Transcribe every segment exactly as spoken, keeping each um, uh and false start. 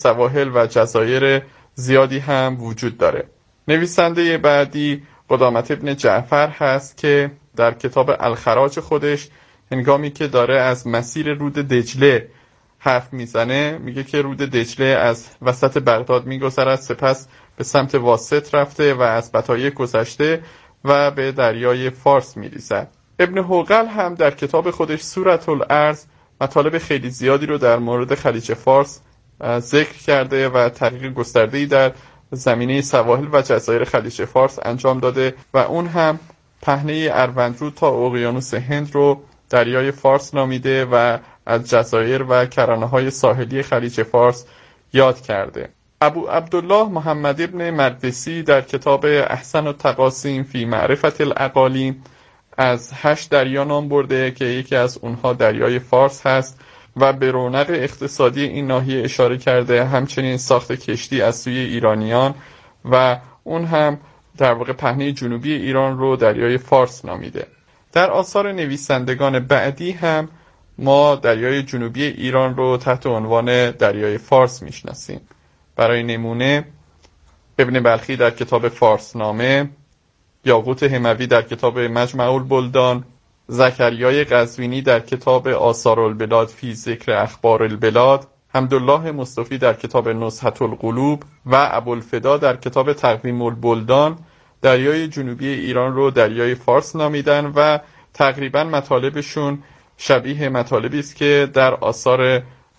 سواحل و جزایر زیادی هم وجود داره. نویسنده بعدی قدامت ابن جعفر هست که در کتاب الخراج خودش هنگامی که داره از مسیر رود دجله حرف میزنه میگه که رود دجله از وسط بغداد میگذرد، سپس به سمت واسط رفته و از بطایه گذشته و به دریای فارس میریزد. ابن حوقل هم در کتاب خودش سورة الارض مطالب خیلی زیادی رو در مورد خلیج فارس ذکر کرده و تحقیق گسترده‌ای در زمینه سواحل و جزایر خلیج فارس انجام داده و اون هم پهنه اروندرود تا اقیانوس هند رو دریای فارس نامیده و از جزایر و کرانه‌های ساحلی خلیج فارس یاد کرده. ابو عبدالله محمد ابن مقدسی در کتاب احسن التقاسیم فی معرفت الاقالیم از هشت دریا نام برده که یکی از اونها دریای فارس هست و به رونق اقتصادی این ناحیه اشاره کرده، همچنین ساخت کشتی از سوی ایرانیان و اون هم در واقع پهنه جنوبی ایران رو دریای فارس نامیده. در آثار نویسندگان بعدی هم ما دریای جنوبی ایران رو تحت عنوان دریای فارس میشناسیم. برای نمونه ابن بلخی در کتاب فارسنامه، یاقوت هموی در کتاب مجمع البلدان، زکریای قزوینی در کتاب آثار البلاد فی ذکر اخبار البلاد، حمدالله مصطفی در کتاب نزهة القلوب و ابوالفدا در کتاب تقویم البلدان دریای جنوبی ایران رو دریای فارس نامیدن و تقریبا مطالبشون شبیه مطالبی است که در آثار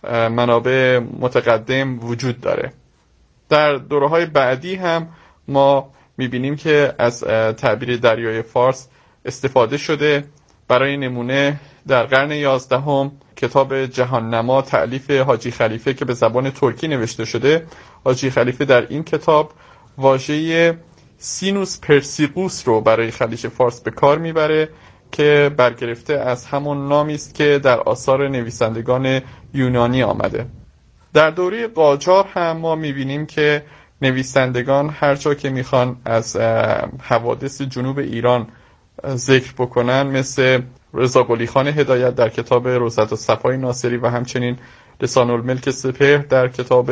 منابع متقدم وجود داره. در دوره‌های بعدی هم ما می‌بینیم که از تعبیر دریای فارس استفاده شده. برای نمونه در قرن یازدهم کتاب جهاننما تألیف حاجی خلیفه که به زبان ترکی نوشته شده، حاجی خلیفه در این کتاب واژه سینوس پرسیقوس رو برای خلیج فارس به کار میبره که برگرفته از همون نامی است که در آثار نویسندگان یونانی آمده. در دوره قاجار هم ما میبینیم که نویسندگان هر جا که میخوان از حوادث جنوب ایران ذکر بکنن، مثل رضا قلی خان هدایت در کتاب روضة الصفای ناصری و همچنین لسان الملک سپهر در کتاب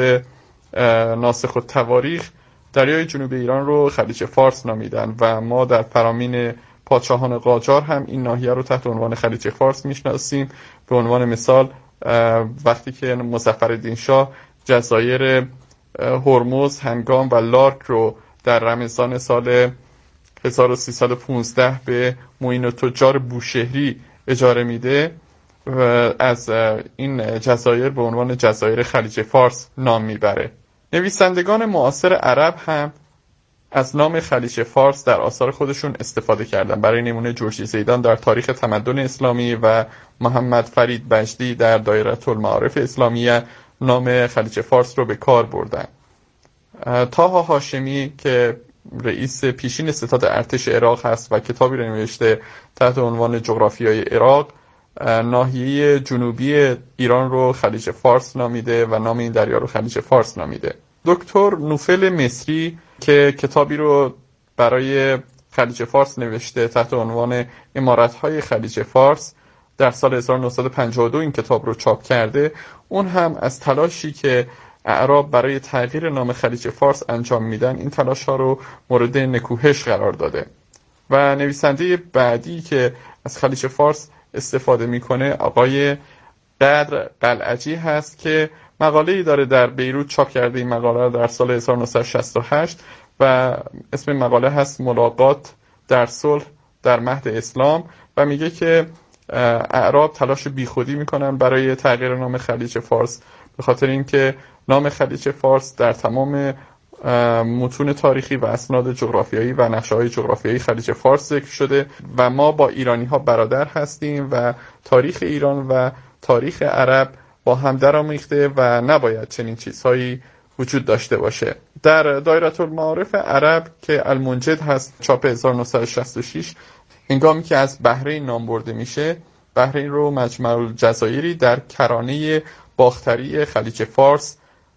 ناسخ التواریخ، دریای جنوب ایران رو خلیج فارس نامیدن و ما در فرامین پادشاهان قاجار هم این ناحیه رو تحت عنوان خلیج فارس میشناسیم. به عنوان مثال وقتی که مظفرالدین شاه جزایر هرمز، هنگام و لارک رو در رمضان سال هزار و سیصد و پانزده به معین التجار بوشهری اجاره میده و از این جزایر به عنوان جزایر خلیج فارس نام میبره. نویسندگان معاصر عرب هم از نام خلیج فارس در آثار خودشون استفاده کردن. برای نمونه جورجی زیدان در تاریخ تمدن اسلامی و محمد فرید بجدی در دایره المعارف اسلامیه نام خلیج فارس رو به کار بردن. طاها هاشمی که رئیس پیشین ستاد ارتش عراق هست و کتابی رو نوشته تحت عنوان جغرافیای عراق، ناحیه جنوبی ایران رو خلیج فارس نامیده و نام این دریا رو خلیج فارس نامیده. دکتر نوفل مصری که کتابی رو برای خلیج فارس نوشته تحت عنوان امارت‌های خلیج فارس، در سال هزار و نهصد و پنجاه و دو این کتاب رو چاپ کرده. اون هم از تلاشی که اعراب برای تغییر نام خلیج فارس انجام میدن این تلاش ها رو مورد نکوهش قرار داده. و نویسنده بعدی که از خلیج فارس استفاده میکنه آقای قدر قلعجی هست که مقاله‌ای داره در بیروت چاپ کرده. این مقاله در سال هزار و نهصد و شصت و هشت و اسم مقاله هست ملاقات در صلح در مهد اسلام و میگه که اعراب تلاش بیخودی میکنن برای تغییر نام خلیج فارس، به خاطر اینکه نام خلیج فارس در تمام متون تاریخی و اسناد جغرافیایی و نقشه‌های جغرافیایی خلیج فارس ذکر شده و ما با ایرانی‌ها برادر هستیم و تاریخ ایران و تاریخ عرب با هم درآمیخته و نباید چنین چیزهایی وجود داشته باشه. در دایره المعارف عرب که المنجد هست چاپ هزار و نهصد و شصت و شش، هنگامی که از بحرین نام برده میشه، بحرین رو مجمع الجزایری در کرانه باختری خلیج فارس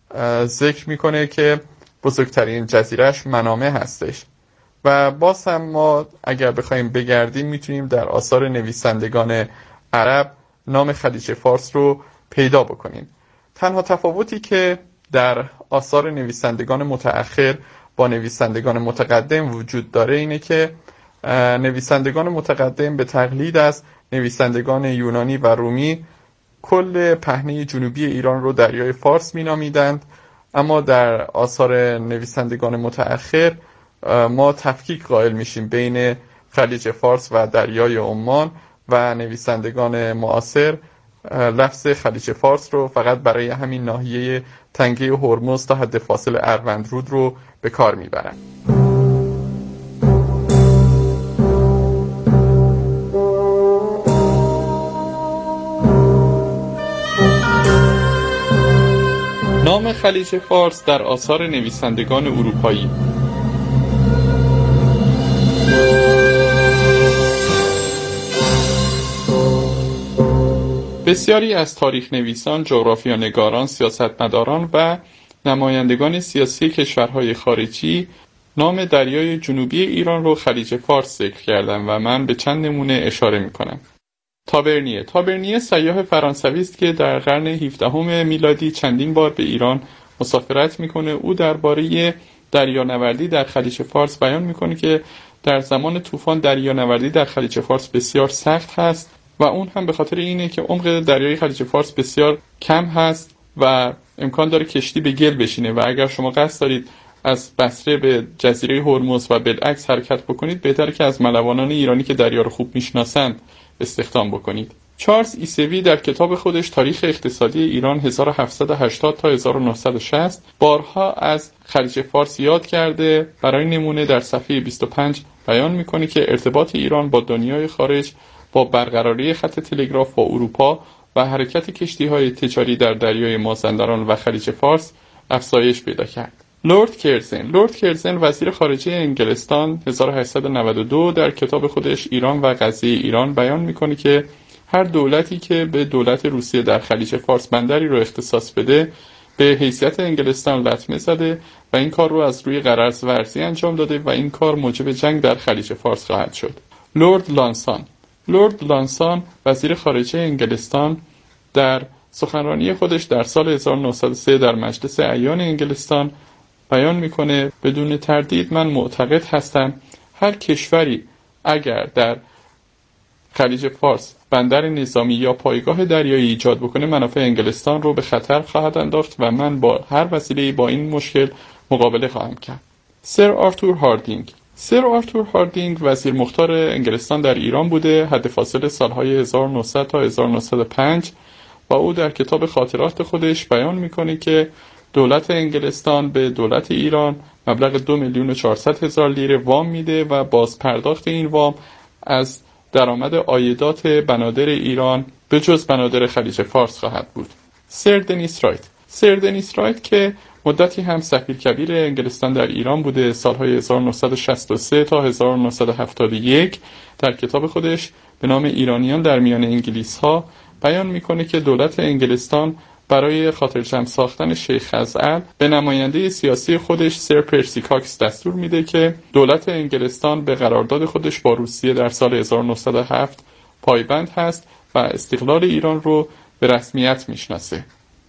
ذکر میکنه که بزرگترین جزیرهش منامه هستش. و باز هم ما اگر بخوایم بگردیم میتونیم در آثار نویسندگان عرب نام خلیج فارس رو پیدا بکنیم. تنها تفاوتی که در آثار نویسندگان متأخر با نویسندگان متقدم وجود داره اینه که نویسندگان متقدم به تقلید از نویسندگان یونانی و رومی کل پهنه جنوبی ایران رو دریای فارس مینامیدند، اما در آثار نویسندگان متأخر ما تفکیک قائل میشیم بین خلیج فارس و دریای عمان و نویسندگان معاصر لفظ خلیج فارس رو فقط برای همین ناحیه تنگه هرمز تا حد فاصل اروندرود رو به کار میبرند. نام خلیج فارس در آثار نویسندگان اروپایی. بسیاری از تاریخ نویسان، جغرافیانگاران، سیاستمداران و نمایندگان سیاسی کشورهای خارجی نام دریای جنوبی ایران رو خلیج فارس ذکر کردند و من به چند نمونه اشاره می‌کنم. تابرنیه تابرنیه سیاح فرانسوی است که در قرن هفدهم میلادی چندین بار به ایران مسافرت میکنه. او درباره دریانوردی در خلیج فارس بیان میکنه که در زمان طوفان دریانوردی در خلیج فارس بسیار سخت هست و اون هم به خاطر اینه که عمق دریای خلیج فارس بسیار کم هست و امکان داره کشتی به گل بشینه و اگر شما قصد دارید از بصره به جزیره هرمز و بالعکس حرکت بکنید بهتره که از ملوانان ایرانی که دریا رو خوب میشناسند استخدام بکنید. چارلز ایسوی در کتاب خودش تاریخ اقتصادی ایران هزار و هفتصد و هشتاد تا هزار و نهصد و شصت بارها از خلیج فارس یاد کرده. برای نمونه در صفحه بیست و پنج بیان میکنه که ارتباط ایران با دنیای خارج با برقراری خط تلگراف با اروپا و حرکت کشتی‌های تجاری در دریای مازندران و خلیج فارس افزایش پیدا کرد. لورد کرزن لورد کرزن وزیر خارجه انگلستان هزار و هشتصد و نود و دو در کتاب خودش ایران و قضیه ایران بیان میکنه که هر دولتی که به دولت روسیه در خلیج فارس بندری رو اختصاص بده به حیثیت انگلستان لطمه زده و این کار رو از روی غرض ورزی انجام داده و این کار موجب جنگ در خلیج فارس خواهد شد. لورد لانسان لورد لانسان وزیر خارجه انگلستان در سخنرانی خودش در سال هزار و نهصد و سه در مجلس اعیان انگلستان بیان میکنه بدون تردید من معتقد هستم هر کشوری اگر در خلیج فارس بندر نظامی یا پایگاه دریایی ایجاد بکنه منافع انگلستان رو به خطر خواهد انداخت و من با هر وسیله‌ای با این مشکل مقابله خواهم کرد. سر آرتور هاردینگ سر آرتور هاردینگ وزیر مختار انگلستان در ایران بوده حد فاصل سالهای هزار و نهصد تا هزار و نهصد و پنج و او در کتاب خاطرات خودش بیان میکنه که دولت انگلستان به دولت ایران مبلغ دو میلیون و چهارصد هزار لیره وام میده و باز پرداخت این وام از درآمد عایدات بنادر ایران به جز بنادر خلیج فارس خواهد بود. سر دنیس رایت سر دنیس رایت که مدتی هم سفیر کبیر انگلستان در ایران بوده سالهای هزار و نهصد و شصت و سه تا هزار و نهصد و هفتاد و یک در کتاب خودش به نام ایرانیان در میان انگلیس ها بیان میکنه که دولت انگلستان برای خاطر جمع ساختن شیخ خزعل به نماینده سیاسی خودش سر پرسی کاکس دستور میده که دولت انگلستان به قرارداد خودش با روسیه در سال هزار و نهصد و هفت پایبند هست و استقلال ایران رو به رسمیت میشناسه.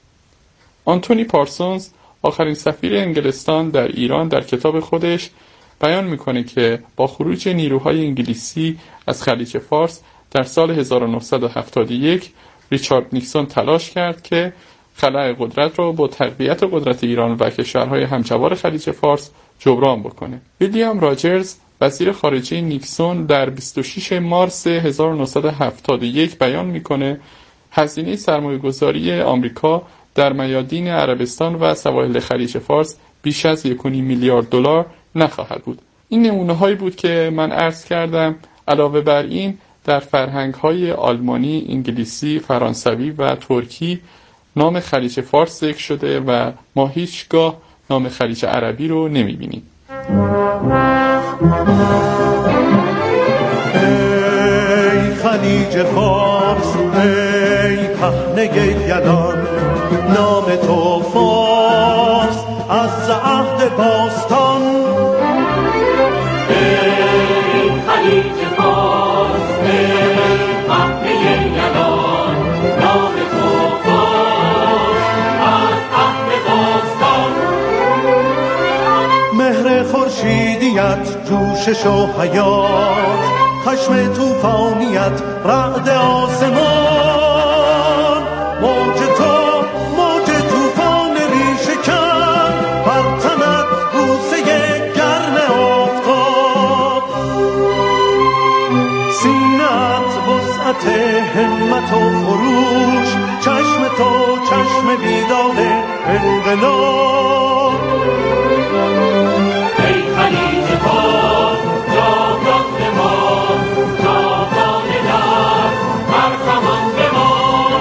آنتونی پارسونز آخرین سفیر انگلستان در ایران در کتاب خودش بیان میکنه که با خروج نیروهای انگلیسی از خلیج فارس در سال هزار و نهصد و هفتاد و یک ریچارد نیکسون تلاش کرد که خلأ قدرت را با تقویت قدرت ایران و کشورهای همجوار خلیج فارس جبران بکنه. ویلیام راجرز وزیر خارجه نیکسون در بیست و شش مارس هزار و نهصد و هفتاد و یک بیان میکنه هزینه سرمایه‌گذاری آمریکا در میادین عربستان و سواحل خلیج فارس بیش از یک و نیم میلیارد دلار نخواهد بود. این نمونه‌هایی بود که من عرض کردم. علاوه بر این در فرهنگ‌های آلمانی، انگلیسی، فرانسوی و ترکی نام خلیج فارس ذکر شده و ما هیچگاه نام خلیج عربی رو نمی‌بینیم. ای خلیج فارس ای پهنه یلان نام تو فارس از عهد باستان ای خلیج فارس ای پهنه یلان نام تو فارس از عهد باستان خورشیدیت جوشش و حیات، خشم توفانیت رعد آسمان، موج تو موج توفان ریشه کن، بر تنت بوسه گرم آفتاب، سینه‌ات وسعت همت و خروش، چشم تو چشم بیدار انقلاب. ای خلیج فارس جاودان بمان، جاودان در هر زمان بمان.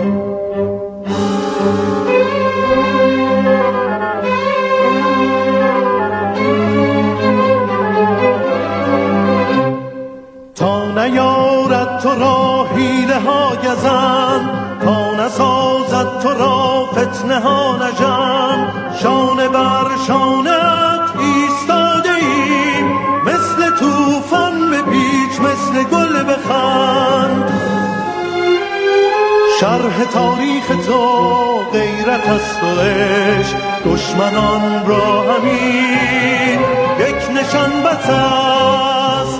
تا نیارد تو را حیله ها گزند، تا نسازد تو را فتنه ها نژند، شانه بر شانت ایستاده ایم، مثل طوفان بپیچ مثل گل بخند. شرح تاریخ تو غیرت است و عشق، دشمنان را همین یک نشان بس است.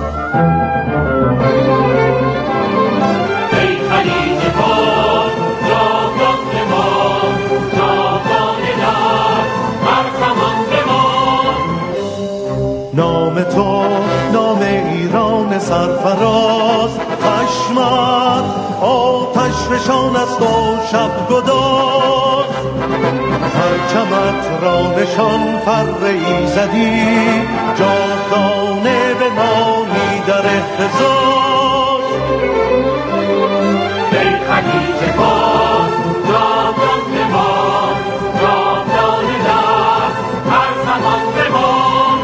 ای خلیج فارس جاودان بمان، جاودان در هر زمان بمان. نام تو نام ایران سرفراز، خشمت آتش فشان است و شب گداز. پرچمت را نشان فر ایزدی، جاودانه بمانی در اهتزاز. ای خلیج فارس جاودان بمان، جاودان در هر زمان بمان.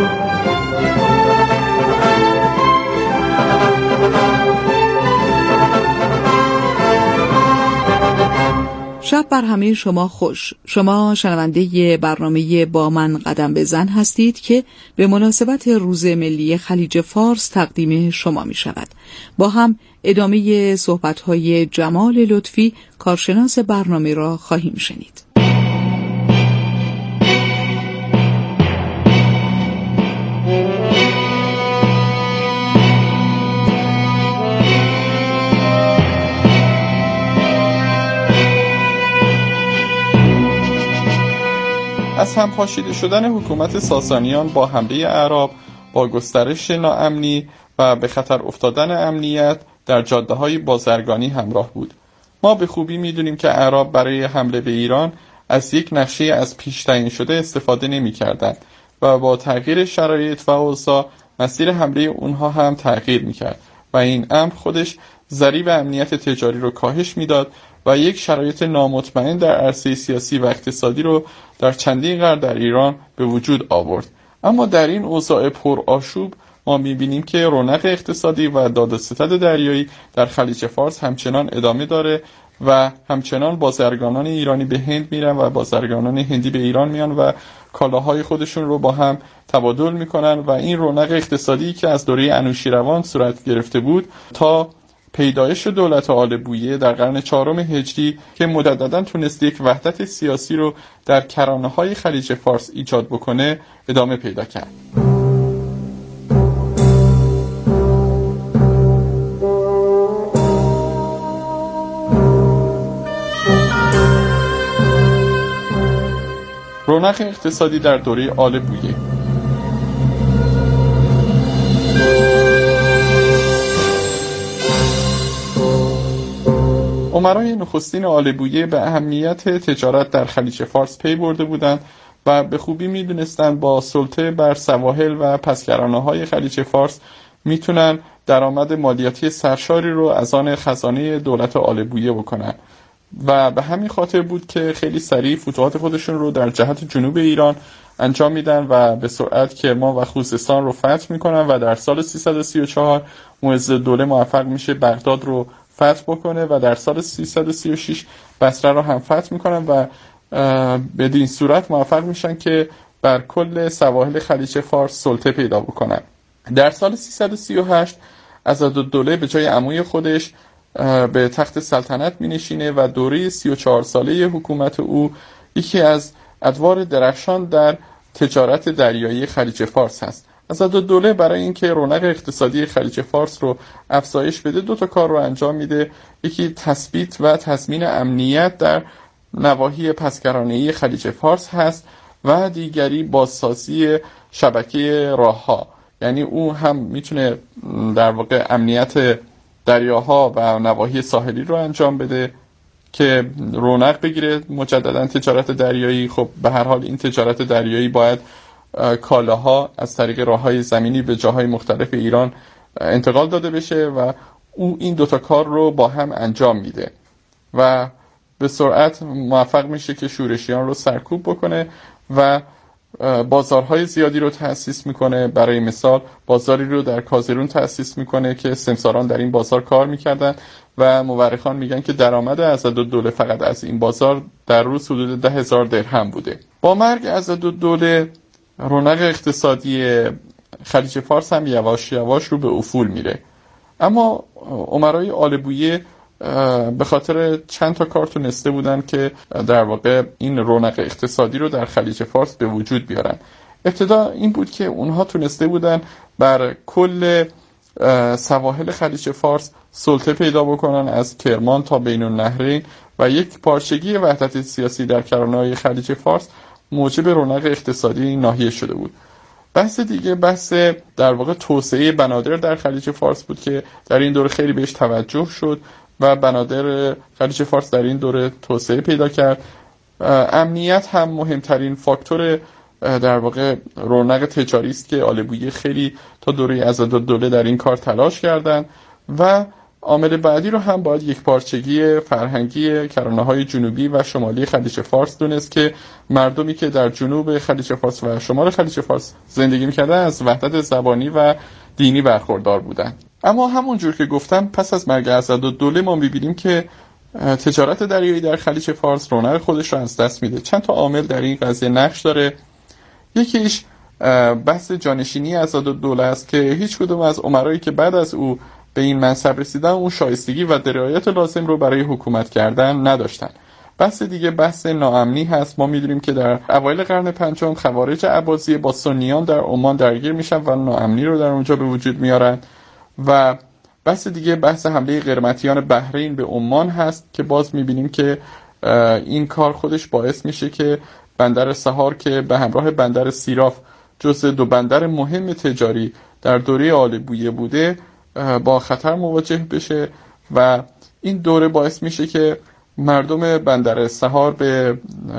شب بر همه شما خوش. شما شنونده برنامه با من قدم بزن هستید که به مناسبت روز ملی خلیج فارس تقدیم شما می شود. با هم ادامه صحبت‌های جمال لطفی کارشناس برنامه را خواهیم شنید. از هم پاشیده شدن حکومت ساسانیان با حمله اعراب، با گسترش ناامنی و به خطر افتادن امنیت در جاده‌های بازرگانی همراه بود. ما به خوبی می‌دونیم که اعراب برای حمله به ایران از یک نقشه از پیش تعیین شده استفاده نمی‌کردند و با تغییر شرایط و اوضاع مسیر حمله اونها هم تغییر می‌کرد و این امر خودش ضریب امنیت تجاری رو کاهش میداد و یک شرایط نامطمئن در عرصه سیاسی و اقتصادی رو در چندین قرن در ایران به وجود آورد. اما در این اوضاع پرآشوب ما می‌بینیم که رونق اقتصادی و داد و ستد دریایی در خلیج فارس همچنان ادامه داره و همچنان بازرگانان ایرانی به هند میرن و بازرگانان هندی به ایران میان و کالاهای خودشون رو با هم تبادل میکنن و این رونق اقتصادی که از دوره انوشیروان صورت گرفته بود تا پیدایش دولت آل بویه در قرن چهارم هجری که مجدداً تونست یک وحدت سیاسی رو در کرانه‌های خلیج فارس ایجاد بکنه ادامه پیدا کرد. رونق اقتصادی در دوره آل بویه. امرای نخستین آل بویه به اهمیت تجارت در خلیج فارس پی برده بودند و به خوبی می‌دونستند با سلطه بر سواحل و پسگرانه‌های خلیج فارس میتونن درآمد مالیاتی سرشاری رو از آن خزانه دولت آل بویه بکنن و به همین خاطر بود که خیلی سریع فتوحات خودشون رو در جهت جنوب ایران انجام میدن و به سرعت کرمان و خوزستان رو فتح میکنن و در سال سیصد و سی و چهار معزالدوله موفق میشه بغداد رو فتح بکنه و در سال سیصد و سی و شش بصره رو هم فتح میکنن و بدین صورت موفق میشن که بر کل سواحل خلیج فارس سلطه پیدا بکنن. در سال سیصد و سی و هشت عضدالدوله به جای عموی خودش به تخت سلطنت می نشینه و دوره سی و چهار ساله حکومت او یکی از ادوار درخشان در تجارت دریایی خلیج فارس هست. عضدالدوله برای اینکه رونق اقتصادی خلیج فارس رو افزایش بده دو تا کار رو انجام میده. یکی تثبیت و تضمین امنیت در نواحی پسگرانه‌ای خلیج فارس هست و دیگری بازسازی شبکه راه‌ها. یعنی او هم میتونه در واقع امنیت دریاها و نواحی ساحلی رو انجام بده که رونق بگیره مجددا تجارت دریایی. خب به هر حال این تجارت دریایی باید کالاها از طریق راه‌های زمینی به جاهای مختلف ایران انتقال داده بشه و او این دوتا کار رو با هم انجام میده و به سرعت موفق میشه که شورشیان رو سرکوب بکنه و بازارهای زیادی رو تأسیس میکنه. برای مثال بازاری رو در کازرون تأسیس میکنه که سمساران در این بازار کار میکردن و مورخان میگن که درآمد عضدالدوله فقط از این بازار در روز حدود ده هزار درهم بوده. با مرگ عضدالدوله رونق اقتصادی خلیج فارس هم یواش یواش رو به افول میره. اما امرای آل بویه به خاطر چند تا کار تونسته بودن که در واقع این رونق اقتصادی رو در خلیج فارس به وجود بیارن. ابتدا این بود که اونها تونسته بودن بر کل سواحل خلیج فارس سلطه پیدا بکنن از کرمان تا بین النهرین و یک پارچگی وحدت سیاسی در کرانه‌های خلیج فارس موجب رونق اقتصادی این ناحیه شده بود. بحث دیگه بحث در واقع توسعه بنادر در خلیج فارس بود که در این دوره خیلی بهش توجه شد و بنادر خلیج فارس در این دوره توسعه پیدا کرد. امنیت هم مهمترین فاکتور در واقع رونق تجاری است که آل بویه خیلی تا دوره عضدالدوله در این کار تلاش کردند و عامل بعدی رو هم باید یک پارچگی فرهنگی کرانه‌های جنوبی و شمالی خلیج فارس دونست که مردمی که در جنوب خلیج فارس و شمال خلیج فارس زندگی می‌کردن از وحدت زبانی و دینی برخوردار بودند. اما همونجور که گفتم پس از مرگ عضدالدوله ما می‌بینیم که تجارت دریایی در خلیج فارس رونق خودش رو از دست میده. چند تا عامل در این قضیه نقش داره. یکیش بحث جانشینی عضدالدوله است که هیچ کدوم از امرایی که بعد از او به این منصب رسیدن اون شایستگی و درایت لازم رو برای حکومت کردن نداشتن. بحث دیگه بحث ناامنی هست. ما میدونیم که در اوایل قرن پنجم خوارج عباسی با سنیان در عمان درگیر میشن و ناامنی رو در اونجا به وجود میارن. و بحث دیگه بحث حمله قرمطیان بحرین به عمان هست که باز میبینیم که این کار خودش باعث میشه که بندر سحار که به همراه بندر سیراف جزء دو بندر مهم تجاری در دوره آل بویه بوده با خطر مواجه بشه و این دوره باعث میشه که مردم بندر سحار به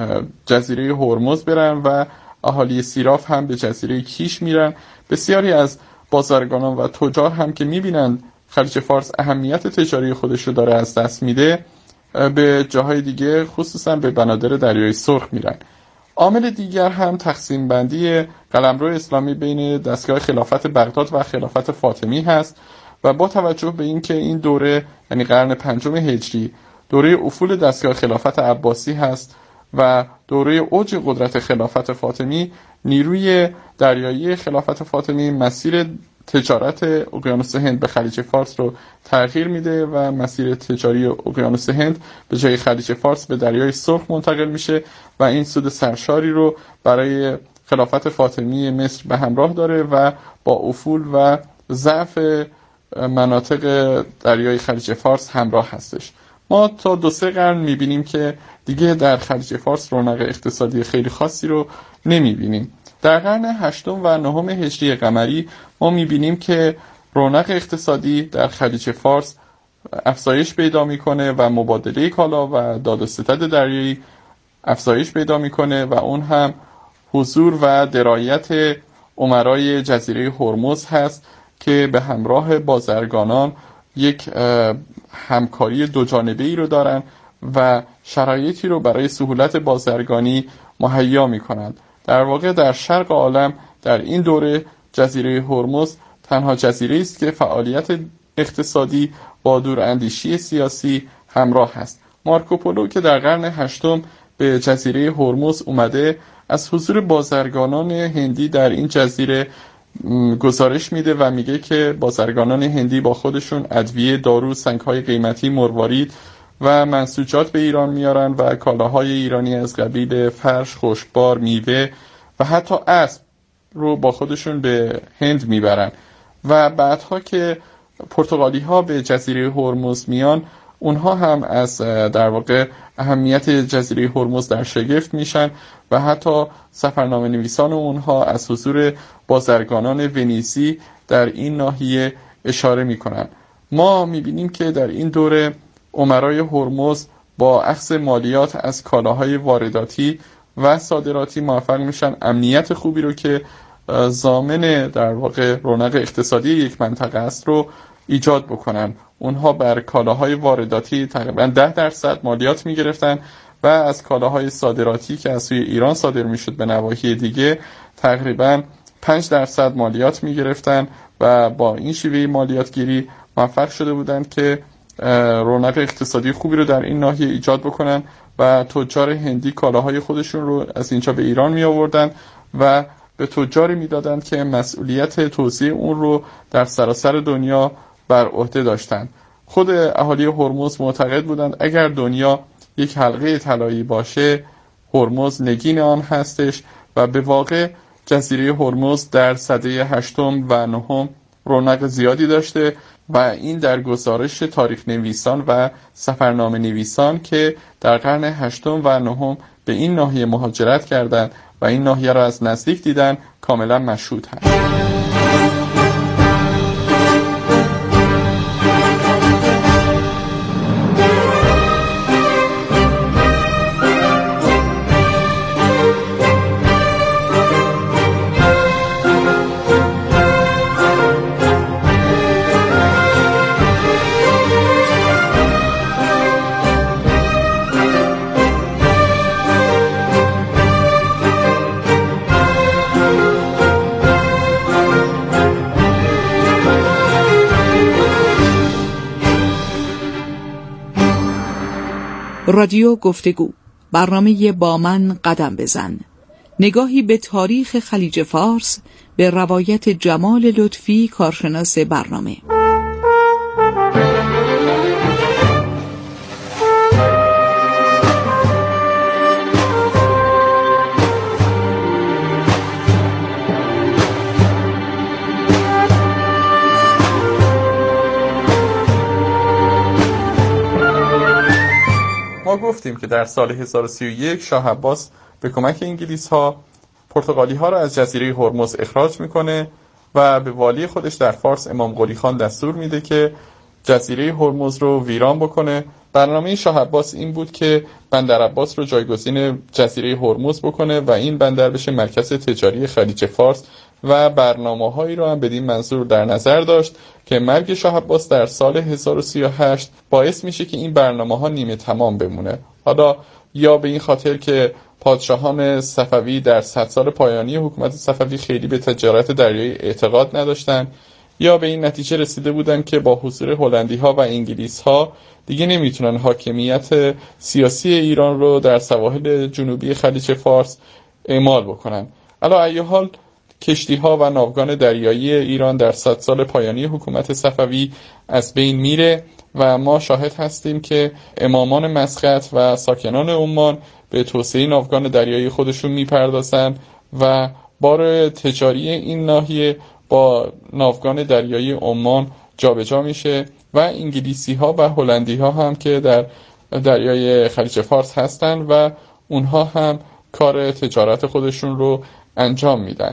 جزیره هرمز برن و اهالی سیراف هم به جزیره کیش میرن. بسیاری از بازرگانان و تجار هم که میبینن خلیج فارس اهمیت تجاری خودش رو داره از دست میده به جاهای دیگه خصوصا به بنادر دریای سرخ میرن. عامل دیگر هم تقسیم بندی قلمرو اسلامی بین دستگاه خلافت بغداد و خلافت فاطمی هست و با توجه به اینکه این دوره یعنی قرن پنجم هجری دوره افول دستگاه خلافت عباسی هست و دوره اوج قدرت خلافت فاطمی، نیروی دریایی خلافت فاطمی مسیر تجارت اقیانوس هند به خلیج فارس رو تغییر میده و مسیر تجاری اقیانوس هند به جای خلیج فارس به دریای سرخ منتقل میشه و این سود سرشاری رو برای خلافت فاطمی مصر به همراه داره و با افول و ضعف مناطق دریای خلیج فارس همراه هستش. ما تا دو سه قرن میبینیم که دیگه در خلیج فارس رونق اقتصادی خیلی خاصی رو نمیبینیم. در قرن هشتم و نهم هجری قمری ما میبینیم که رونق اقتصادی در خلیج فارس افزایش پیدا میکنه و مبادله کالا و داد و ستد دریایی افزایش پیدا میکنه و اون هم حضور و درایت امرای جزیره هرمز هست که به همراه بازرگانان یک همکاری دو جانبه ای رو دارن و شرایطی رو برای سهولت بازرگانی مهیا میکنند. در واقع در شرق عالم در این دوره جزیره هرمز تنها جزیره است که فعالیت اقتصادی با دوراندیشی سیاسی همراه است. مارکوپولو که در قرن هشتم به جزیره هرمز اومده از حضور بازرگانان هندی در این جزیره گزارش میده و میگه که بازرگانان هندی با خودشون ادویه، دارو، سنگ‌های قیمتی، مروارید و منسوجات به ایران میارن و کالاهای ایرانی از قبیل فرش، خشکبار، میوه و حتی اسب رو با خودشون به هند میبرن و بعدها که پرتغالی ها به جزیره هرمز میان، اونها هم از در واقع اهمیت جزیره هرمز در شگفت میشن و حتی سفرنامه نویسان اونها از حضور بازرگانان ونیزی در این ناحیه اشاره میکنن. ما میبینیم که در این دوره امرای هرمز با اخذ مالیات از کالاهای وارداتی و صادراتی موفق میشن امنیت خوبی رو که ضامن در واقع رونق اقتصادی یک منطقه است رو ایجاد بکنن. اونها بر کالاهای وارداتی تقریبا ده درصد مالیات میگرفتن و از کالاهای صادراتی که از سوی ایران صادر میشد به نواحی دیگه تقریبا پنج درصد مالیات میگرفتن و با این شیوه مالیات گیری موفق شده بودند که رونق اقتصادی خوبی رو در این ناحیه ایجاد بکنن و تجار هندی کالاهای خودشون رو از اینجا به ایران می آوردن و به تجاری می دادن که مسئولیت توزیع اون رو در سراسر دنیا بر عهده داشتن. خود اهالی هرمز معتقد بودند اگر دنیا یک حلقه طلایی باشه، هرمز نگین آن هستش و به واقع جزیره هرمز در سده هشتم و نهم رونق زیادی داشته و این در گزارش تاریخ نویسان و سفرنامه نویسان که در قرن هشتم و نهم به این ناحیه مهاجرت کردند و این ناحیه را از نزدیک دیدن کاملا مشهود هست. رادیو گفتگو، برنامه با من قدم بزن، نگاهی به تاریخ خلیج فارس به روایت جمال لطفی، کارشناس برنامه. ما گفتیم که در سال هزار و سی و یک شاه عباس به کمک انگلیس ها پرتغالی ها را از جزیره هرمز اخراج میکنه و به والی خودش در فارس امام قلی خان دستور میده که جزیره هرمز رو ویران بکنه. برنامه شاه عباس این بود که بندر عباس رو جایگزین جزیره هرمز بکنه و این بندر بشه مرکز تجاری خلیج فارس و برنامه‌هایی رو هم بدین منظور در نظر داشت که مرگ شاه عباس در سال هزار و سی و هشت باعث میشه که این برنامه‌ها نیمه تمام بمونه. حالا یا به این خاطر که پادشاهان صفوی در صد سال پایانی حکومت صفوی خیلی به تجارت دریایی اعتقاد نداشتن، یا به این نتیجه رسیده بودن که با حضور هلندی‌ها و انگلیس‌ها دیگه نمیتونن حاکمیت سیاسی ایران رو در سواحل جنوبی خلیج فارس اعمال بکنن. علا ای حال کشتی‌ها و ناوگان دریایی ایران در صد سال پایانی حکومت صفوی از بین میره و ما شاهد هستیم که امامان مسقط و ساکنان عمان به توسعه ناوگان دریایی خودشون میپردازن و بار تجاری این ناحیه با ناوگان دریایی عمان جابجا میشه و انگلیسی ها و هلندی ها هم که در دریای خلیج فارس هستن و اونها هم کار تجارت خودشون رو انجام میدن.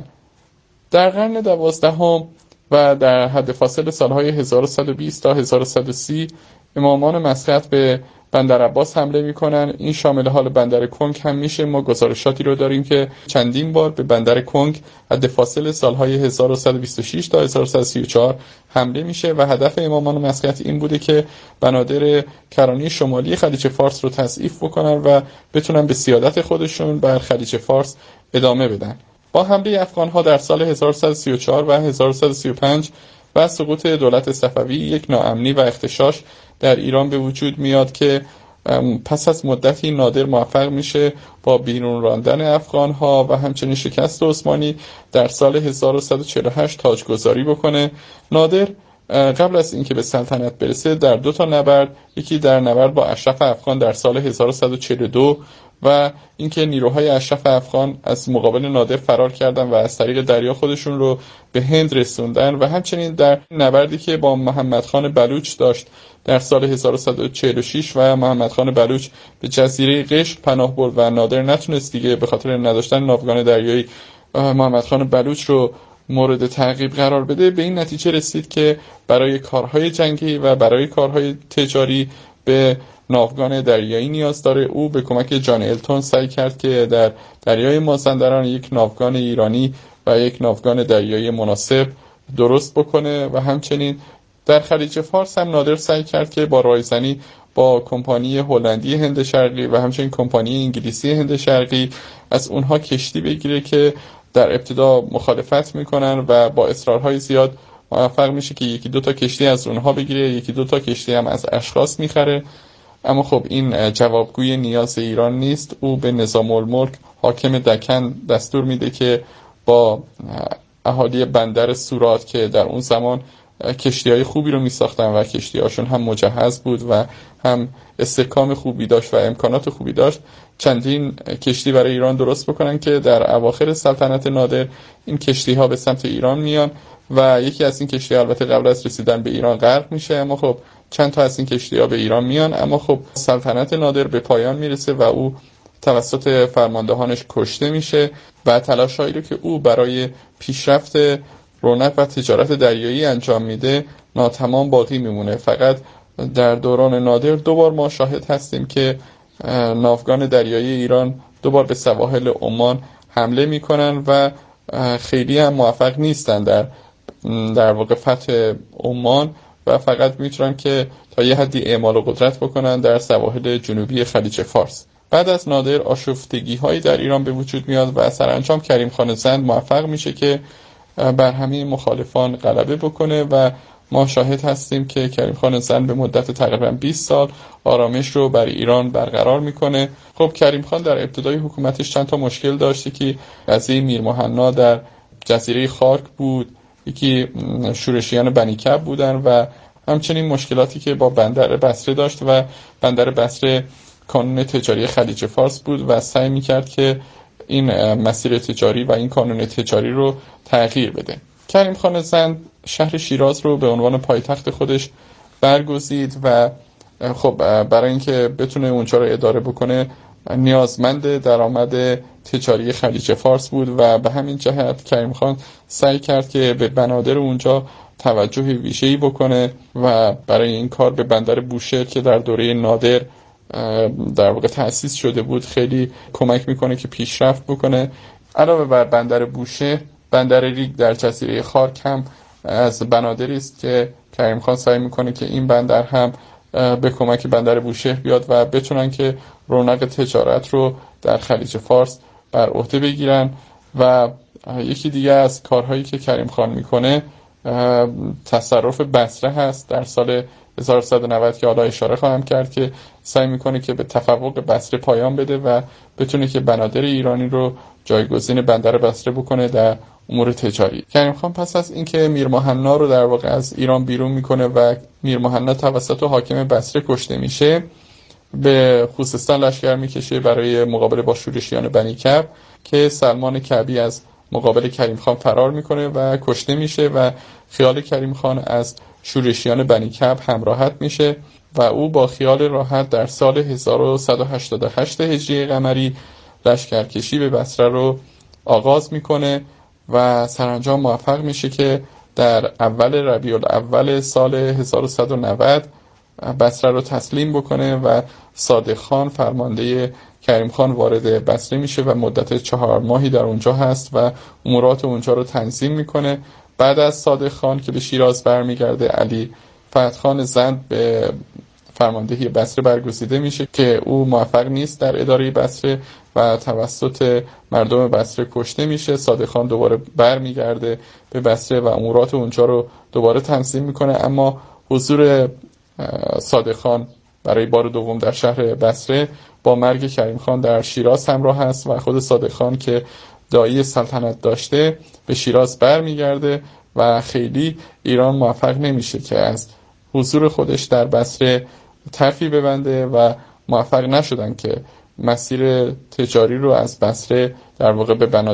در قرن دوازدهم و در حد فاصل سالهای هزار و صد و بیست تا هزار و صد و سی امامان مسقط به بندر عباس حمله میکنن. این شامل حال بندر کنگ هم میشه. ما گزارشاتی رو داریم که چندین بار به بندر کنگ حد فاصل سالهای هزار و صد و بیست و شش تا هزار و صد و سی و چهار حمله میشه و هدف امامان مسقط این بوده که بنادر کرانی شمالی خلیج فارس رو تضعیف بکنن و بتونن به سیادت خودشون بر خلیج فارس ادامه بدن. با حمله افغان‌ها در سال هزار و صد و سی و چهار و هزار و صد و سی و پنج و سقوط دولت صفوی یک ناامنی و اختشاش در ایران به وجود میاد که پس از مدتی نادر موفق میشه با بیرون راندن افغان‌ها و همچنین شکست عثمانی در سال هزار و صد و چهل و هشت تاجگذاری بکنه. نادر قبل از اینکه به سلطنت برسه در دو تا نبرد، یکی در نبرد با اشرف افغان در سال هزار و صد و چهل و دو و اینکه نیروهای اشرف افغان از مقابل نادر فرار کردن و از طریق دریا خودشون رو به هند رسوندن و همچنین در نبردی که با محمد خان بلوچ داشت در سال هزار و صد و چهل و شش و محمد خان بلوچ به جزیره قشم پناه برد و نادر نتونست دیگه به خاطر نداشتن ناوگان دریایی محمد خان بلوچ رو مورد تعقیب قرار بده، به این نتیجه رسید که برای کارهای جنگی و برای کارهای تجاری به ناوگان دریایی نیاز داره. او به کمک جان التون سعی کرد که در دریای مازندران یک ناوگان ایرانی و یک ناوگان دریایی مناسب درست بکنه و همچنین در خلیج فارس هم نادر سعی کرد که با رایزنی با کمپانی هلندی هند شرقی و همچنین کمپانی انگلیسی هند شرقی از اونها کشتی بگیره که در ابتدا مخالفت میکنن و با اصرارهای زیاد موفق میشه که یکی دو تا کشتی از اونها بگیره، یکی دو تا کشتی هم از اشخاص میخره. اما خب این جوابگوی نیاز ایران نیست. او به نظام الملک حاکم دکن دستور میده که با اهالی بندر سورات که در اون زمان کشتی های خوبی رو میساختن و کشتی هاشون هم مجهز بود و هم استحکام خوبی داشت و امکانات خوبی داشت، چندین کشتی برای ایران درست بکنن که در اواخر سلطنت نادر این کشتی ها به سمت ایران میان و یکی از این کشتی ها البته قبل از رسیدن به ایران غرق میشه، اما خب چند تا از این کشتی ها به ایران میان. اما خب سلطنت نادر به پایان میرسه و او توسط فرماندهانش کشته میشه و تلاشایی رو که او برای پیشرفت رونق و تجارت دریایی انجام میده ناتمام باقی میمونه. فقط در دوران نادر دوبار ما شاهد هستیم که ناوگان دریایی ایران دوبار به سواحل عمان حمله میکنن و خیلی هم موفق نیستن در در واقع فتح عمان و فقط میتونن که تا یه حدی اعمال قدرت بکنن در سواحل جنوبی خلیج فارس. بعد از نادر آشفتگی هایی در ایران به وجود میاد و سرانجام کریم خان زند موفق میشه که بر همه مخالفان غلبه بکنه و ما شاهد هستیم که کریم خان زند به مدت تقریبا بیست سال آرامش رو بر ایران برقرار میکنه. خب کریم خان در ابتدای حکومتش چند تا مشکل داشت که قضیه میر مهنا در جزیره خارک بود، یکی شورشیان بنی کب بودن و همچنین مشکلاتی که با بندر بصره داشت و بندر بصره کانون تجاری خلیج فارس بود و سعی میکرد که این مسیر تجاری و این کانون تجاری رو تغییر بده. کریم خان زند شهر شیراز رو به عنوان پایتخت خودش برگزید و خب برای اینکه بتونه اونجا رو اداره بکنه نیازمند درآمد تجاری خلیج فارس بود و به همین جهت کریم خان سعی کرد که به بنادر اونجا توجه ویژه‌ای بکنه و برای این کار به بندر بوشهر که در دوره نادر در واقع تأسیس شده بود خیلی کمک میکنه که پیشرفت بکنه. علاوه بر بندر بوشهر، بندر ریگ در جزیره خارک هم از بنادری است که کریم خان سعی میکنه که این بندر هم به کمک بندر بوشهر بیاد و بتونن که رونق تجارت رو در خلیج فارس بر عهده بگیرن. و یکی دیگه از کارهایی که کریم خان میکنه تصرف بصره هست در سال هزار و سیصد و نود که حالا اشاره خواهم کرد که سعی میکنه که به تفوق بصره پایان بده و بتونه که بنادر ایرانی رو جایگزین بندر بصره بکنه در امور تجاری. کریم خان پس از اینکه میر مهنا رو در واقع از ایران بیرون میکنه و میر مهنا توسط حاکم بصره کشته میشه، به خوزستان لشکر میکشه برای مقابله با شورشیان بنی کب که سلمان کعبی از مقابل کریم خان فرار میکنه و کشته میشه و خیال کریم خان از شورشیان بنی کب همراحت میشه و او با خیال راحت در سال هزار و صد و هشتاد و هشت هجری قمری لشکرکشی به بصره رو آغاز میکنه و سرانجام موفق میشه که در اول ربیع الاول سال هزار و صد و نود بصره رو تسلیم بکنه و صادق خان فرمانده کریم خان وارد بصره میشه و مدت چهار ماهی در اونجا هست و امورات اونجا رو تنظیم میکنه. بعد از صادق خان که به شیراز برمیگرده، علی فتح خان زند به فرماندهی بصره برگزیده میشه که او موفق نیست در اداره بصره و توسط مردم بصره کشته میشه. صادق خان دوباره برمیگرده به بصره و امورات اونجا رو دوباره تنظیم میکنه، اما حضور صادق خان برای بار دوم در شهر بصره با مرگ کریم خان در شیراز همراه است و خود صادق خان که داعی سلطنت داشته به شیراز برمیگرده و خیلی ایران موفق نمیشه که از حضور خودش در بصره طرفی ببنده و موفق نشدن که مسیر تجاری رو از بصره در واقع به بنادر